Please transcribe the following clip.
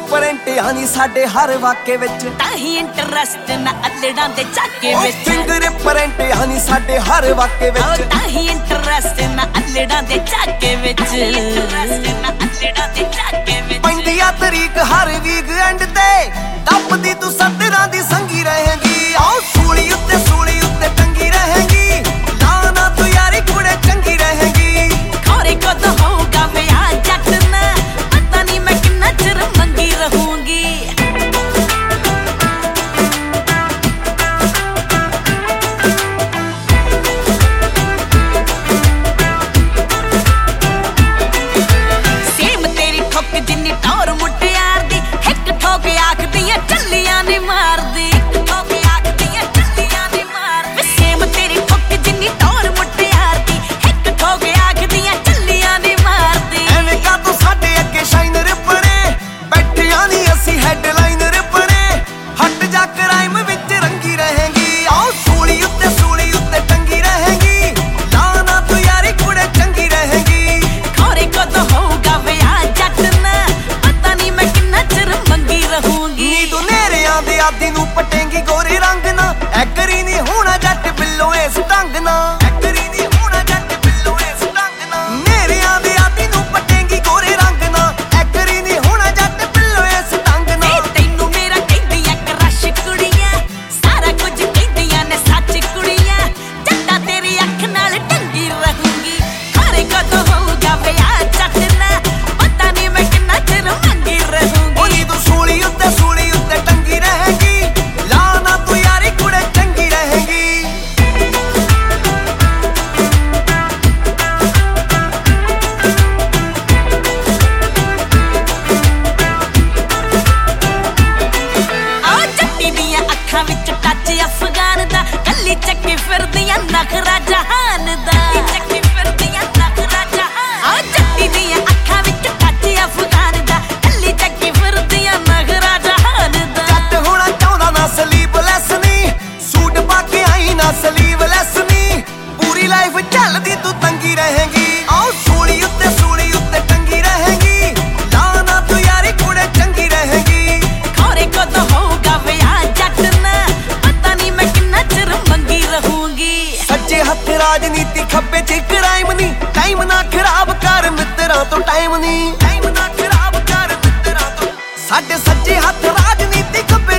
Print ਆਨੀ ਸਾਡੇ ਹਰ ਵਾਕੇ ਵਿੱਚ, ਤਾਂ ਹੀ ਇੰਟਰਸਟ ਨਾ ਅਲੜਾਂ ਦੇ ਝਾਕੇ ਵਿੱਚ। ਫਿੰਗਰ ਪ੍ਰਿੰਟ ਆਨੀ ਸਾਡੇ ਹਰ ਵਾਕੇ ਵਿੱਚ, ਤਾਂ ਹੀ ਇੰਟਰਸਟ ਨਾ ਅਲੜਾਂ ਦੇ ਝਾਕੇ ਵਿੱਚ। ਪੈਂਦੀ ਆ ਤਰੀਕ ਹਰ ਵੀਕਐਂਡ ਤੇ, ਦੱਬਦੀ ਤੂੰ ਸੱਤਰਾਂ ਦੀ ਸੰਗੀ ਰਹੇਗੀ। ਆਓ ਸੂਲੀ ਉੱਤੇ ਟੰਗੀ ਰਹੇਗੀ, ਨਾ ਨਾ ਤੂੰ ਯਾਰੀ ਕੁੜੇ ਚੰਗੀ ਰਹੇਗੀ। ਖੌਰੇ ਕਦੋਂ ਹੋਊਗਾ ਵਿਆਹ ਜੱਟ ਨਾ, ਪਤਾ ਨਹੀਂ ਮੈਂ ਕਿੰਨਾ ਚਿਰ ਮੰਗੀ ਰਹੂੰਗੀ। ਸੇਮ ਤੇਰੀ ਠੁੱਕ ਜਿੰਨੀ ਟੌਰ ਮੁਟਿਆਰ ਦੀ, ਇੱਕ ਠੋਕ ਆਖਦੀਆਂ ਚੱਲੀਆਂ ਨੀ ਮਾਰਦੀ। ਆਦੀ ਨੂੰ ਪਟੇਂਗੀ ਗੋਰੇ ਰੰਗ ਨਾ, ਐਕਰੀ ਨਹੀਂ ਹੋਣਾ ਜੱਟ ਬਿੱਲੋ ਇਸ ਢੰਗ ਨਾ, ਐਕਰੀ ਨਹੀਂ ਹੋਣਾ ਜੱਟ ਬਿੱਲੋ ਇਸ ਢੰਗ ਨਾ। ਨੇਰਿਆਂ ਦੇ ਆਦੀ ਨੂੰ ਪਟੇਂਗੀ ਗੋਰੇ ਰੰਗ ਨਾ, ਐਕਰੀ ਨਹੀਂ ਹੋਣਾ ਜੱਟ ਬਿੱਲੋ ਇਸ ਢੰਗ ਨਾ। ਤੈਨੂੰ ਮੇਰਾ ਕਹਿੰਦੀਆਂ ਕਰਸ਼ ਕੁੜੀਆਂ, ਸਾਰਾ ਕੁਝ ਕਹਿੰਦੀਆਂ ਨੇ ਸੱਚ ਕੁੜੀਆਂ। ਜੱਟਾਂ ਤੇਰੀ ਅੱਖ ਨਾਲ ਟੰਗੀ ਰਹੂੰਗੀ, ਖਰੇ ਕਦੋਂ ਹੋਊਗਾ ਵਿਆਹ ਜੱਟ ਨਾ, ਪਤਾ ਨਹੀਂ ਮੈਂ ਕਿੰਨਾ ਚਿਰ ਮੰਗੀ ਰਹੂੰਗੀ। ਉਹ ਨੀ ਤੂੰ ਸੂਲੀ ਉੱਤੇ ਟੰਗੀ ਰਹੇਗੀ, ਲਾ ਨਾ ਤੂੰ ਯਾਰੀ ਕੁੜੇ ਚੰਗੀ ਰਹੇਗੀ। ਆ ਜੱਟੀ ਦੀਆਂ ਅੱਖਾਂ ਵਿੱਚ ਟੱਚ ਅਫਗਾਨ ਦਾ, ਕੱਲੀ ਚੱਕੀ ਫਿਰਦੀਆਂ ਨਖਰਾ ਜਹਾਨ ਦਾ। ਚੱਕੀ ਫਿਰਦੀਆਂ ਨਖਰਾ ਜਹਾਨ। ਆ ਜੱਟੀ ਦੀਆਂ ਅੱਖਾਂ ਵਿੱਚ ਟੱਚ ਅਫਗਾਨ ਦਾ, ਕੱਲੀ ਚੱਕੀ ਫਿਰਦੀਆਂ ਨਖਰਾ ਜਹਾਨ ਦਾ। ਜੱਟ ਹੋਣਾ ਚਾਹੁੰਦਾ ਨਾ ਸਲੀਵਲੈਸ ਨੀ, ਸੂਟ ਪਾ ਕੇ ਆਈ ਨਾ ਸਲੀਵਲੈਸ ਨੀ, ਪੂਰੀ ਲਾਈਫ ਚੱਲਦੀ ਤੂੰ ਤੰਗੀ ਰਹੇਗੀ। ਆਓ ਸੂਲੀ ਉੱਤੇ ਟੰਗੀ ਰਹੇਗੀ, ਨਾ ਨਾ ਤੂੰ ਯਾਰੀ ਕੁੜੇ ਚੰਗੀ ਰਹੇਗੀ। ਖੌਰੇ ਕਦੋਂ ਹੋਊਗਾ ਵਿਆਹ ਜੱਟ ਨਾ, ਪਤਾ ਨਹੀਂ ਮੈਂ ਕਿੰਨਾ ਚਿਰ ਮੰਗੀ ਰਹੂੰਗੀ। ਸੱਜੇ ਹੱਥ ਰਾਜਨੀਤੀ, ਖੱਬੇ ਚ ਕ੍ਰਾਈਮ ਨੀ, ਟਾਈਮ ਨਾ ਖਰਾਬ ਕਰ ਮਿੱਤਰਾਂ ਤੋਂ ਟਾਈਮ ਨੀ, ਟਾਈਮ ਨਾ ਖਰਾਬ ਕਰ ਮਿੱਤਰਾਂ ਤੋਂ। ਸਾਡੇ ਸੱਜੇ ਹੱਥ ਰਾਜਨੀਤੀ, ਖੱਬੇ